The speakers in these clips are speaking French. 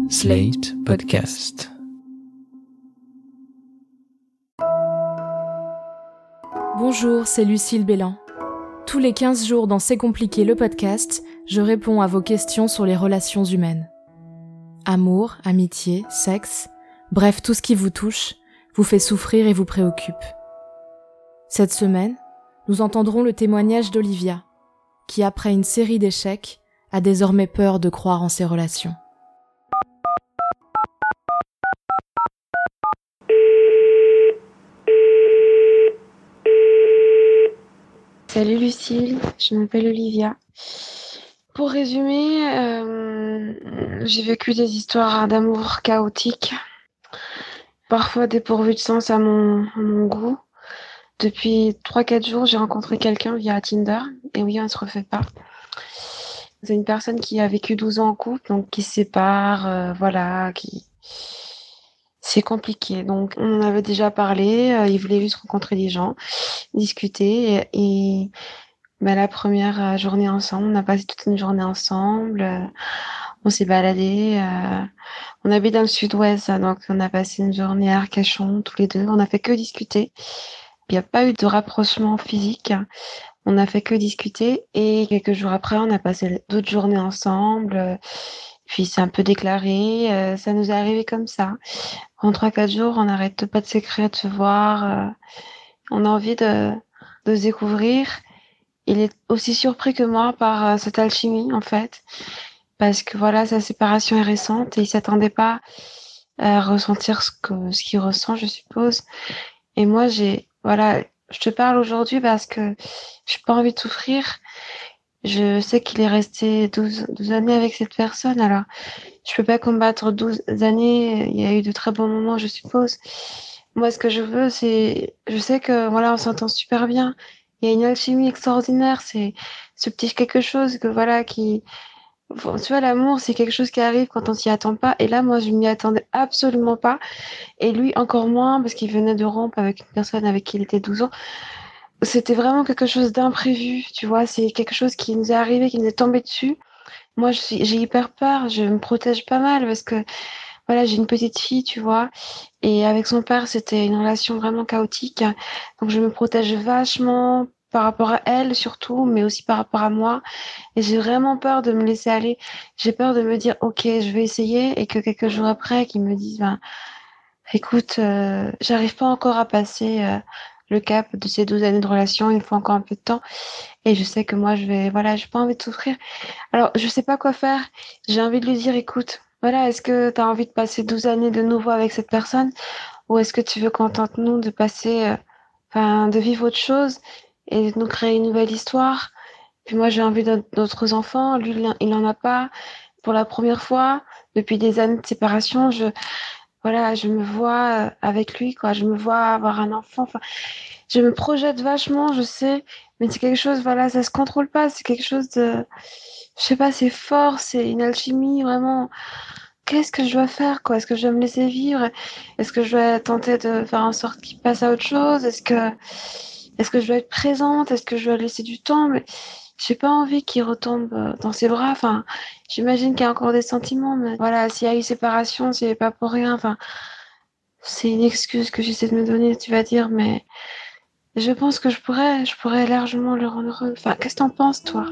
Slate Podcast. Bonjour, c'est Lucille Bélan. Tous les 15 jours dans C'est compliqué le podcast, je réponds à vos questions sur les relations humaines. Amour, amitié, sexe, bref, tout ce qui vous touche, vous fait souffrir et vous préoccupe. Cette semaine, nous entendrons le témoignage d'Olivia, qui après une série d'échecs, a désormais peur de croire en ses relations. Salut Lucille, je m'appelle Olivia. Pour résumer, j'ai vécu des histoires d'amour chaotiques, parfois dépourvues de sens à mon goût. Depuis 3-4 jours, j'ai rencontré quelqu'un via Tinder, et oui, on ne se refait pas. C'est une personne qui a vécu 12 ans en couple, donc qui se sépare, C'est compliqué, donc on en avait déjà parlé, il voulait juste rencontrer des gens, discuter, et la première journée ensemble, on a passé toute une journée ensemble, on s'est baladé, on habite dans le sud-ouest, donc on a passé une journée à Arcachon tous les deux, on a fait que discuter, il n'y a pas eu de rapprochement physique, on a fait que discuter, et quelques jours après, on a passé d'autres journées ensemble, puis c'est un peu déclaré, ça nous est arrivé comme ça. En 3-4 jours, on n'arrête pas de s'écrire, de se voir, on a envie de se découvrir. Il est aussi surpris que moi par cette alchimie, en fait, parce que voilà, sa séparation est récente et il s'attendait pas à ressentir ce qu'il ressent, je suppose. Et moi, je te parle aujourd'hui parce que j'ai pas envie de souffrir. Je sais qu'il est resté 12 années avec cette personne, alors je peux pas combattre 12 années. Il y a eu de très bons moments, je suppose. Moi, ce que je veux, je sais que voilà, on s'entend super bien. Il y a une alchimie extraordinaire. C'est ce petit quelque chose que voilà, tu vois, l'amour, c'est quelque chose qui arrive quand on s'y attend pas. Et là, moi, je m'y attendais absolument pas. Et lui, encore moins, parce qu'il venait de rompre avec une personne avec qui il était 12 ans. C'était vraiment quelque chose d'imprévu, tu vois. C'est quelque chose qui nous est arrivé, qui nous est tombé dessus. Moi, j'ai hyper peur. Je me protège pas mal parce que voilà, j'ai une petite fille, tu vois, et avec son père, c'était une relation vraiment chaotique. Donc je me protège vachement par rapport à elle surtout, mais aussi par rapport à moi. Et j'ai vraiment peur de me laisser aller. J'ai peur de me dire, ok, je vais essayer, et que quelques jours après, qu'ils me disent, écoute, j'arrive pas encore à passer le cap de ces 12 années de relation. Il me faut encore un peu de temps. Et je sais que moi, j'ai pas envie de souffrir. Alors, je sais pas quoi faire. J'ai envie de lui dire, écoute, voilà, est-ce que tu as envie de passer 12 années de nouveau avec cette personne, ou est-ce que tu veux qu'on tente, nous, de passer, de vivre autre chose et de nous créer une nouvelle histoire? Puis moi, j'ai envie d'autres enfants. Lui, il en a pas. Pour la première fois, depuis des années de séparation, je me vois avec lui, quoi. Je me vois avoir un enfant. Enfin, je me projette vachement, je sais, mais c'est quelque chose, voilà, ça se contrôle pas. C'est quelque chose je sais pas, c'est fort, c'est une alchimie, vraiment. Qu'est-ce que je dois faire, quoi? Est-ce que je dois me laisser vivre? Est-ce que je dois tenter de faire en sorte qu'il passe à autre chose? Est-ce que je dois être présente? Est-ce que je dois laisser du temps? Mais j'ai pas envie qu'il retombe dans ses bras. Enfin, j'imagine qu'il y a encore des sentiments, mais voilà, s'il y a eu séparation, c'est pas pour rien. Enfin, c'est une excuse que j'essaie de me donner, tu vas dire, mais je pense que je pourrais largement le rendre heureux. Enfin, qu'est-ce que t'en penses, toi?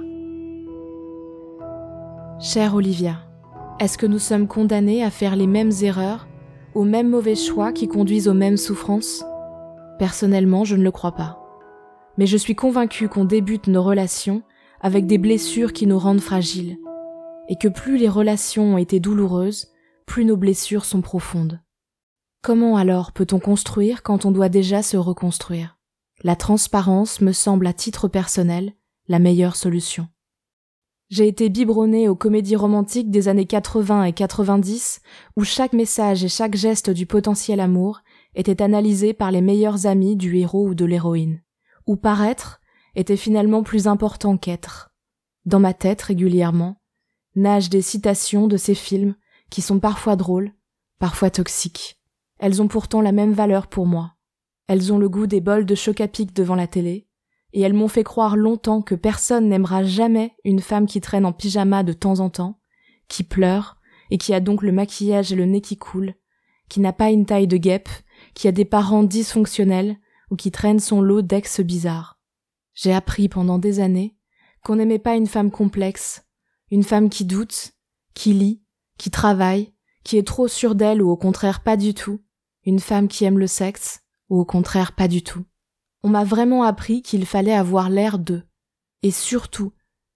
Chère Olivia, est-ce que nous sommes condamnés à faire les mêmes erreurs, aux mêmes mauvais choix qui conduisent aux mêmes souffrances ? Personnellement, je ne le crois pas. Mais je suis convaincue qu'on débute nos relations avec des blessures qui nous rendent fragiles, et que plus les relations ont été douloureuses, plus nos blessures sont profondes. Comment alors peut-on construire quand on doit déjà se reconstruire ? La transparence me semble à titre personnel la meilleure solution. J'ai été biberonnée aux comédies romantiques des années 80 et 90 où chaque message et chaque geste du potentiel amour était analysé par les meilleurs amis du héros ou de l'héroïne, où paraître était finalement plus important qu'être. Dans ma tête, régulièrement, nagent des citations de ces films qui sont parfois drôles, parfois toxiques. Elles ont pourtant la même valeur pour moi. Elles ont le goût des bols de Choc-à-Pic devant la télé, et elles m'ont fait croire longtemps que personne n'aimera jamais une femme qui traîne en pyjama de temps en temps, qui pleure et qui a donc le maquillage et le nez qui coulent, qui n'a pas une taille de guêpe, qui a des parents dysfonctionnels ou qui traîne son lot d'ex bizarres. J'ai appris pendant des années qu'on n'aimait pas une femme complexe, une femme qui doute, qui lit, qui travaille, qui est trop sûre d'elle ou au contraire pas du tout, une femme qui aime le sexe ou au contraire pas du tout. On m'a vraiment appris qu'il fallait avoir l'air d'eux. Et surtout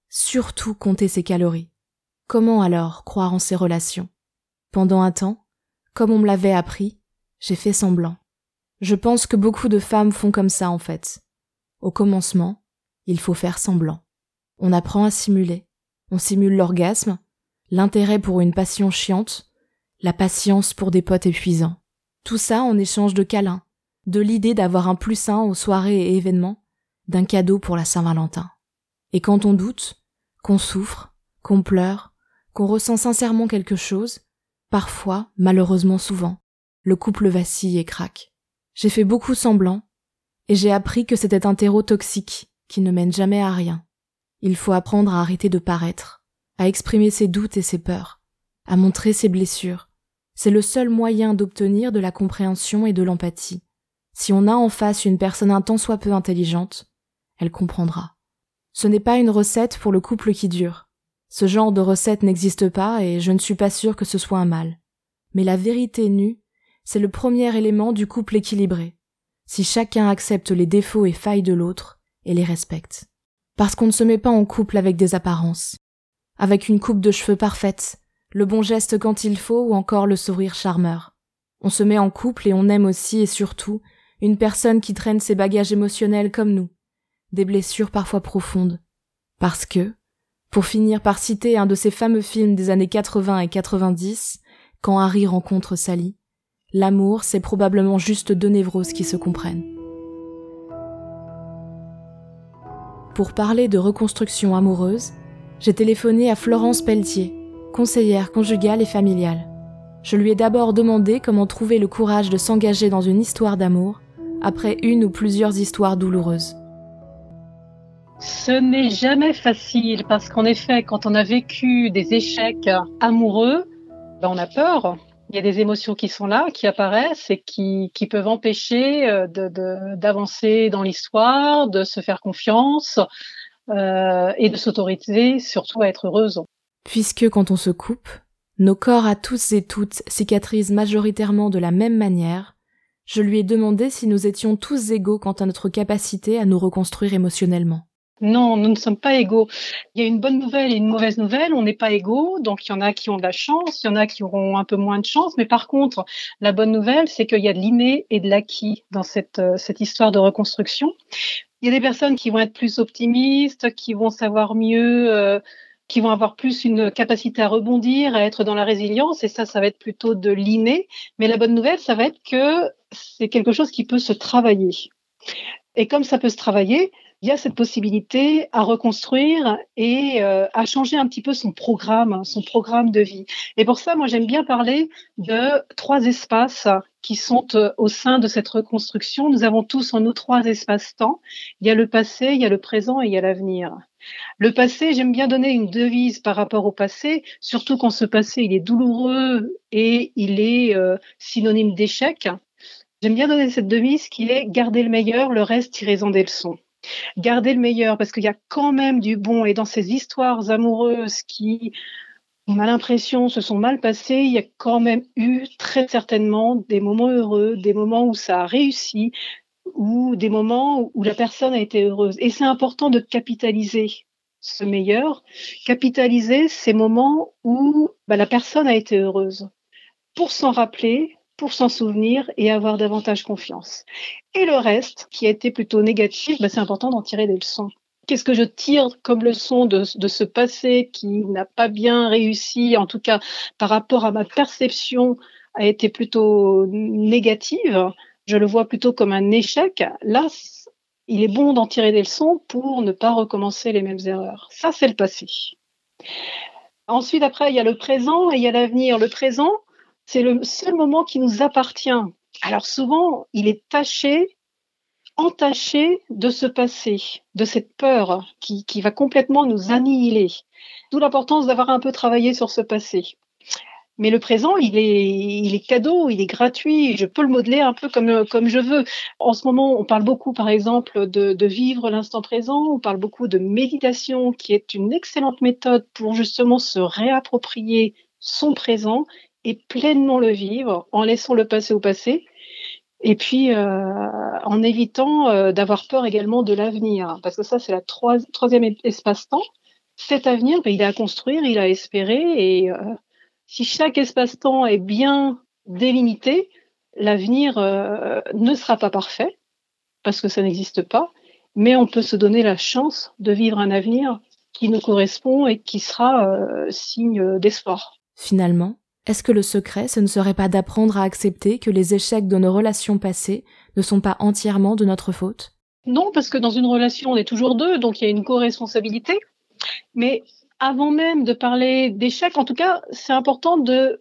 compter ses calories. Comment alors croire en ces relations? Pendant un temps, comme on me l'avait appris, j'ai fait semblant. Je pense que beaucoup de femmes font comme ça en fait. Au commencement, il faut faire semblant. On apprend à simuler. On simule l'orgasme, l'intérêt pour une passion chiante, la patience pour des potes épuisants. Tout ça en échange de câlins, de l'idée d'avoir un plus 1 aux soirées et événements, d'un cadeau pour la Saint-Valentin. Et quand on doute, qu'on souffre, qu'on pleure, qu'on ressent sincèrement quelque chose, parfois, malheureusement souvent, le couple vacille et craque. J'ai fait beaucoup semblant, et j'ai appris que c'était un terreau toxique qui ne mène jamais à rien. Il faut apprendre à arrêter de paraître, à exprimer ses doutes et ses peurs, à montrer ses blessures. C'est le seul moyen d'obtenir de la compréhension et de l'empathie. Si on a en face une personne un tant soit peu intelligente, elle comprendra. Ce n'est pas une recette pour le couple qui dure. Ce genre de recette n'existe pas et je ne suis pas sûre que ce soit un mal. Mais la vérité nue, c'est le premier élément du couple équilibré. Si chacun accepte les défauts et failles de l'autre et les respecte. Parce qu'on ne se met pas en couple avec des apparences. Avec une coupe de cheveux parfaite, le bon geste quand il faut ou encore le sourire charmeur. On se met en couple et on aime aussi et surtout une personne qui traîne ses bagages émotionnels comme nous. Des blessures parfois profondes. Parce que, pour finir par citer un de ces fameux films des années 80 et 90, quand Harry rencontre Sally, l'amour, c'est probablement juste deux névroses qui se comprennent. Pour parler de reconstruction amoureuse, j'ai téléphoné à Florence Pelletier, conseillère conjugale et familiale. Je lui ai d'abord demandé comment trouver le courage de s'engager dans une histoire d'amour après une ou plusieurs histoires douloureuses. Ce n'est jamais facile parce qu'en effet, quand on a vécu des échecs amoureux, on a peur. Il y a des émotions qui sont là, qui apparaissent et qui peuvent empêcher d'avancer dans l'histoire, de se faire confiance et de s'autoriser surtout à être heureuse. Puisque quand on se coupe, nos corps à tous et toutes cicatrisent majoritairement de la même manière, je lui ai demandé si nous étions tous égaux quant à notre capacité à nous reconstruire émotionnellement. Non, nous ne sommes pas égaux. Il y a une bonne nouvelle et une mauvaise nouvelle. On n'est pas égaux. Donc, il y en a qui ont de la chance, il y en a qui auront un peu moins de chance. Mais par contre, la bonne nouvelle, c'est qu'il y a de l'inné et de l'acquis dans cette histoire de reconstruction. Il y a des personnes qui vont être plus optimistes, qui vont savoir mieux, qui vont avoir plus une capacité à rebondir, à être dans la résilience. Et ça va être plutôt de l'inné. Mais la bonne nouvelle, ça va être que c'est quelque chose qui peut se travailler. Et comme ça peut se travailler, il y a cette possibilité à reconstruire et à changer un petit peu son programme de vie. Et pour ça, moi, j'aime bien parler de 3 espaces qui sont au sein de cette reconstruction. Nous avons tous en nous 3 espaces-temps. Il y a le passé, il y a le présent et il y a l'avenir. Le passé, j'aime bien donner une devise par rapport au passé, surtout quand ce passé, il est douloureux et il est synonyme d'échec. J'aime bien donner cette devise qui est « gardez le meilleur, le reste, tirez-en des leçons ». Gardez le meilleur parce qu'il y a quand même du bon et dans ces histoires amoureuses qui, on a l'impression, se sont mal passées, il y a quand même eu très certainement des moments heureux, des moments où ça a réussi ou des moments où la personne a été heureuse. Et c'est important de capitaliser ce meilleur, capitaliser ces moments où la personne a été heureuse pour s'en rappeler, pour s'en souvenir et avoir davantage confiance. Et le reste, qui a été plutôt négatif, c'est important d'en tirer des leçons. Qu'est-ce que je tire comme leçon de ce passé qui n'a pas bien réussi, en tout cas par rapport à ma perception, a été plutôt négative. Je le vois plutôt comme un échec. Là, il est bon d'en tirer des leçons pour ne pas recommencer les mêmes erreurs. Ça, c'est le passé. Ensuite, après, il y a le présent et il y a l'avenir. Le présent, c'est le seul moment qui nous appartient. Alors souvent, il est entaché de ce passé, de cette peur qui va complètement nous annihiler. D'où l'importance d'avoir un peu travaillé sur ce passé. Mais le présent, il est cadeau, il est gratuit. Je peux le modeler un peu comme je veux. En ce moment, on parle beaucoup, par exemple, de vivre l'instant présent. On parle beaucoup de méditation, qui est une excellente méthode pour justement se réapproprier son présent et pleinement le vivre en laissant le passé au passé. Et puis, en évitant d'avoir peur également de l'avenir. Parce que ça, c'est la troisième espace-temps. Cet avenir, il est à construire, il est à espérer. Et si chaque espace-temps est bien délimité, l'avenir ne sera pas parfait, parce que ça n'existe pas. Mais on peut se donner la chance de vivre un avenir qui nous correspond et qui sera signe d'espoir. Finalement, est-ce que le secret, ce ne serait pas d'apprendre à accepter que les échecs de nos relations passées ne sont pas entièrement de notre faute ? Non, parce que dans une relation, on est toujours deux, donc il y a une co-responsabilité. Mais avant même de parler d'échec, en tout cas, c'est important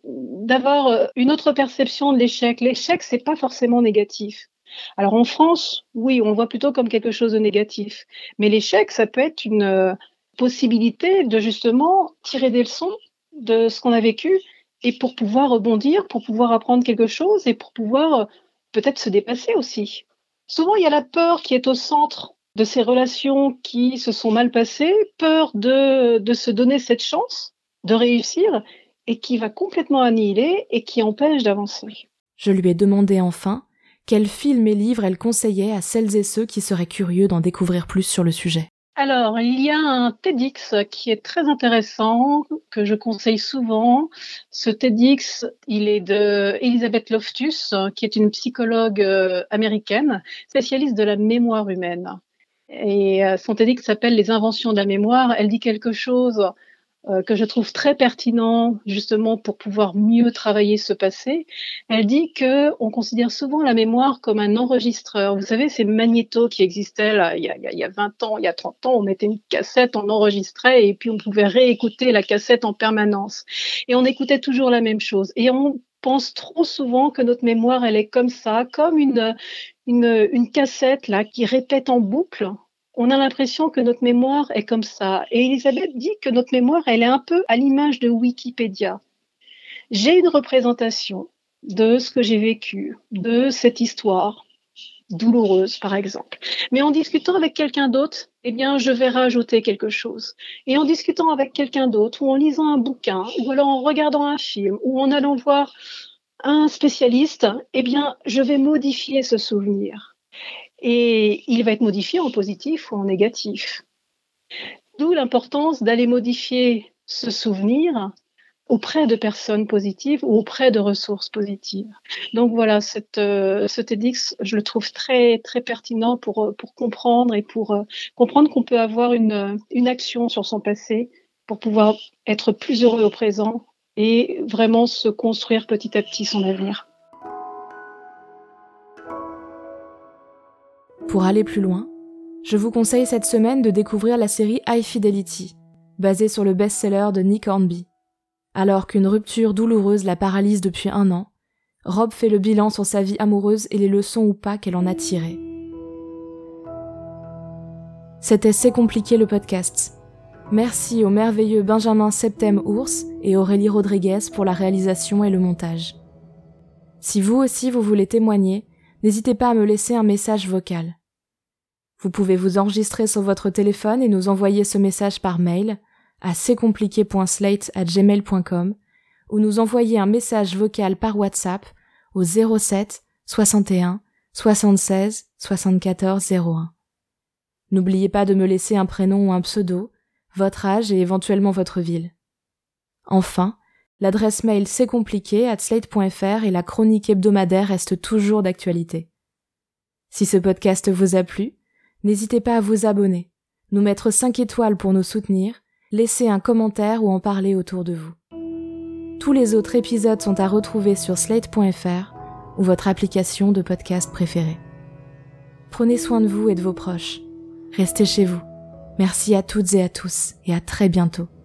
d'avoir une autre perception de l'échec. L'échec, c'est pas forcément négatif. Alors en France, oui, on voit plutôt comme quelque chose de négatif. Mais l'échec, ça peut être une possibilité de justement tirer des leçons de ce qu'on a vécu et pour pouvoir rebondir, pour pouvoir apprendre quelque chose et pour pouvoir peut-être se dépasser aussi. Souvent, il y a la peur qui est au centre de ces relations qui se sont mal passées, peur de se donner cette chance de réussir et qui va complètement annihiler et qui empêche d'avancer. Je lui ai demandé enfin quels films et livres elle conseillait à celles et ceux qui seraient curieux d'en découvrir plus sur le sujet. Alors, il y a un TEDx qui est très intéressant, que je conseille souvent. Ce TEDx, il est de Elizabeth Loftus, qui est une psychologue américaine, spécialiste de la mémoire humaine. Et son TEDx s'appelle « Les inventions de la mémoire ». Elle dit quelque chose que je trouve très pertinent, justement, pour pouvoir mieux travailler ce passé. Elle dit qu'on considère souvent la mémoire comme un enregistreur. Vous savez, ces magnétos qui existaient là, il y a 20 ans, il y a 30 ans, on mettait une cassette, on enregistrait et puis on pouvait réécouter la cassette en permanence. Et on écoutait toujours la même chose. Et on pense trop souvent que notre mémoire, elle est comme ça, comme une cassette là qui répète en boucle. On a l'impression que notre mémoire est comme ça. Et Elisabeth dit que notre mémoire, elle est un peu à l'image de Wikipédia. J'ai une représentation de ce que j'ai vécu, de cette histoire douloureuse, par exemple. Mais en discutant avec quelqu'un d'autre, eh bien, je vais rajouter quelque chose. Et en discutant avec quelqu'un d'autre, ou en lisant un bouquin, ou alors en regardant un film, ou en allant voir un spécialiste, eh bien, je vais modifier ce souvenir. Et il va être modifié en positif ou en négatif. D'où l'importance d'aller modifier ce souvenir auprès de personnes positives ou auprès de ressources positives. Donc voilà, ce TEDx, je le trouve très, très pertinent pour comprendre et pour comprendre qu'on peut avoir une action sur son passé pour pouvoir être plus heureux au présent et vraiment se construire petit à petit son avenir. Pour aller plus loin, je vous conseille cette semaine de découvrir la série High Fidelity, basée sur le best-seller de Nick Hornby. Alors qu'une rupture douloureuse la paralyse depuis 1 an, Rob fait le bilan sur sa vie amoureuse et les leçons ou pas qu'elle en a tirées. C'était C'est compliqué le podcast. Merci au merveilleux Benjamin Septem-Ours et Aurélie Rodriguez pour la réalisation et le montage. Si vous aussi vous voulez témoigner, n'hésitez pas à me laisser un message vocal. Vous pouvez vous enregistrer sur votre téléphone et nous envoyer ce message par mail à cestcompliqué.slate@gmail.com ou nous envoyer un message vocal par WhatsApp au 07 61 76 74 01. N'oubliez pas de me laisser un prénom ou un pseudo, votre âge et éventuellement votre ville. Enfin, l'adresse mail cestcompliqué@slate.fr et la chronique hebdomadaire reste toujours d'actualité. Si ce podcast vous a plu, n'hésitez pas à vous abonner, nous mettre 5 étoiles pour nous soutenir, laisser un commentaire ou en parler autour de vous. Tous les autres épisodes sont à retrouver sur slate.fr ou votre application de podcast préférée. Prenez soin de vous et de vos proches. Restez chez vous. Merci à toutes et à tous et à très bientôt.